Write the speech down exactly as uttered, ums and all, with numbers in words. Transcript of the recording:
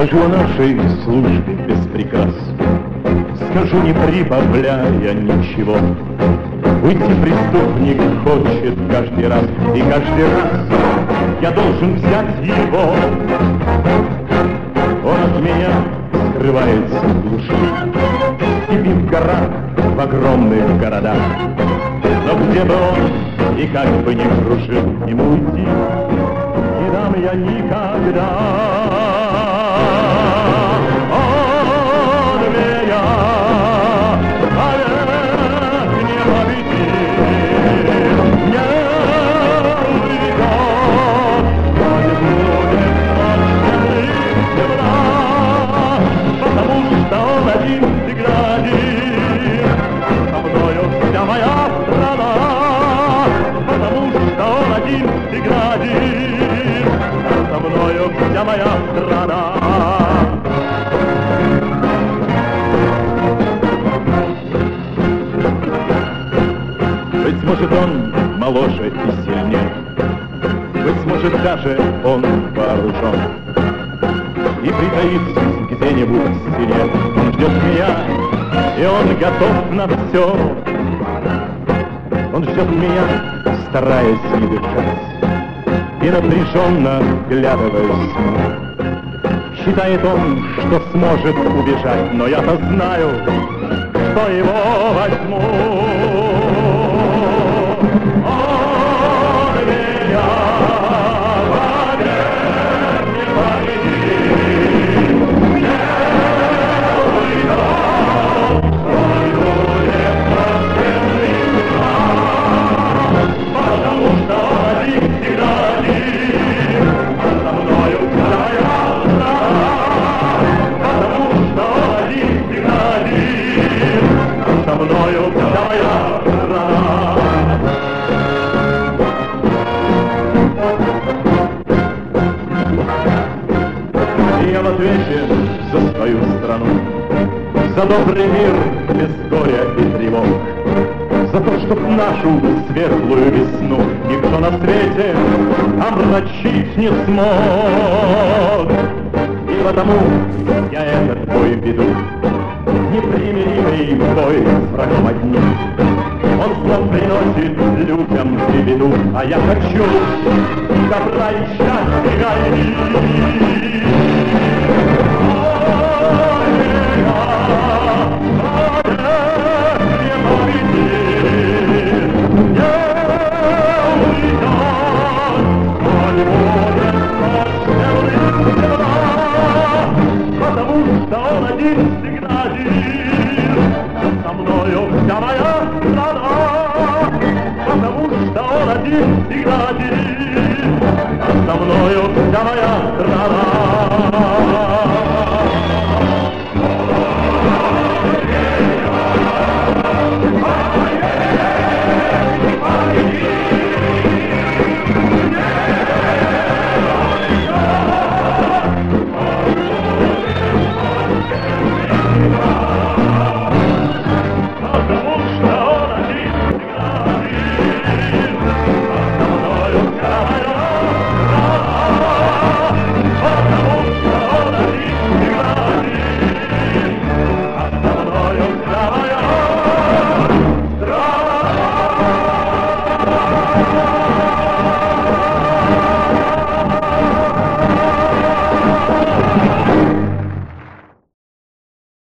Скажу о нашей службе без приказа, скажу, не прибавляя ничего. Уйти преступник хочет каждый раз, и каждый раз я должен взять его. Он от меня скрывается в глуши, в степи, в горах, в огромных городах. Но где бы он и как бы ни кружил, ему уйти не дам я никогда. Он меня вовек не победит, не уйдет, но не будет от земля, потому что он один всегда один. Со мною вся моя страна, потому что он один всегда один. Со мною вся моя страна. Быть может, он моложе и сильнее, быть может, даже он вооружен и притаится где-нибудь в стене. Он ждет меня, и он готов на все. Он ждет меня, стараясь не дышать и напряженно вглядываясь. Считает он, что сможет убежать, но я-то знаю, что его возьму. Он меня вовек не победит, не уйдет, он будет простым, потому что он один всегда один. Со мною вся моя страна, потому что он один всегда один. Со мною вся моя страна. И я в ответе за свою страну, за добрый мир без горя и тревог, за то, чтоб нашу светлую весну никто на свете омрачить не смог. И потому я этот бой веду, непримиримый бой с врагом одним. Он зло приносит людям и беду, а я хочу добра и счастья гайни. Потому что он один всегда один. Со мною вся моя страна, потому что он один всегда один. Со мною вся моя страна.